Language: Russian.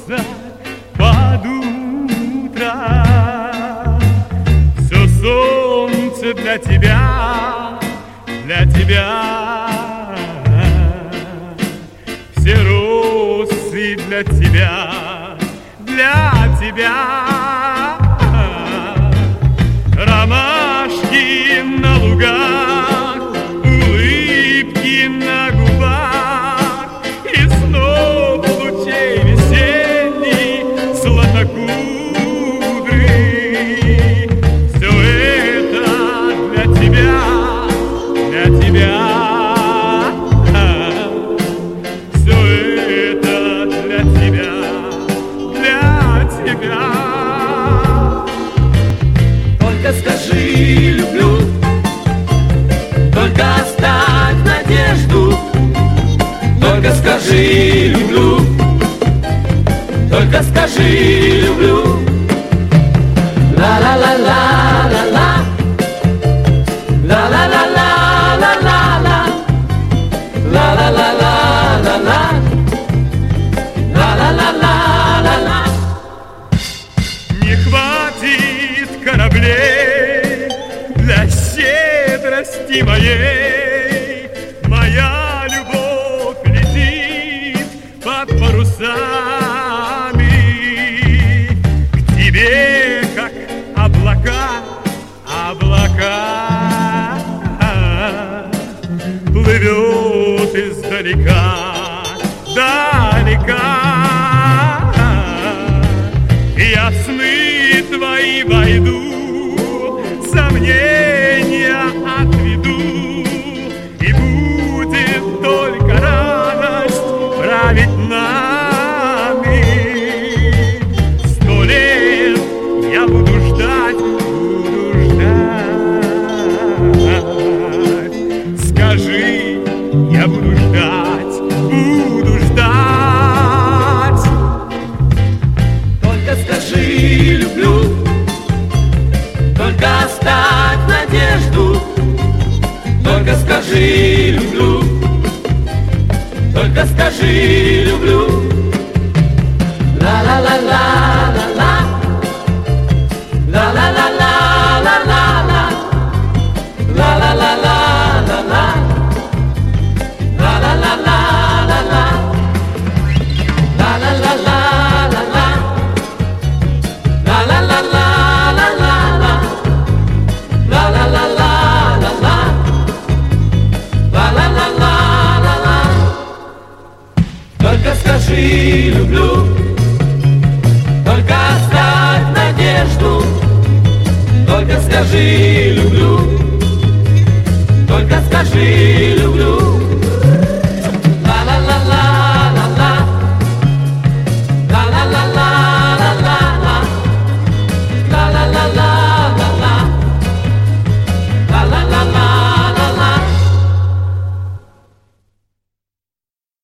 проснуться под утро. Все солнце для тебя, для тебя. Все росы для тебя, для тебя. Ромашки на лугах, улыбки на губах, и снова лучей весенний златокудрый. Все это для тебя, для тебя. Все это для тебя, для тебя. Только скажи люблю, только оставь надежду. Только скажи люблю, только скажи люблю. Ла-ла-ла-ла-ла-ла, ла-ла-ла-ла-ла-ла-ла, ла-ла-ла-ла-ла-ла, ла-ла-ла-ла-ла-ла. Не хватит кораблей для щедрости моей. Моя любовь летит под парусами к тебе, как облака, облака. Плывет издалека, далека. Я в сны твои войду, сомнения отведу, и будет только радость править нами. 100 лет я буду ждать, скажи, я буду ждать, буду ждать. Только скажи люблю, только оставь надежду. Только скажи люблю, только скажи люблю. Ла-ла-ла-ла-ла-ла, ла-ла-ла-ла-ла-ла-ла, ла-ла-ла-ла-ла-ла, ла-ла-ла-ла-ла-ла, ла-ла-ла-ла-ла-ла, ла-ла-ла-ла-ла-ла-ла, ла-ла-ла-ла-ла-ла, ла-ла-ла-ла-ла-ла. Только скажи люблю, только оставь надежду. Только скажи люблю, только скажи люблю.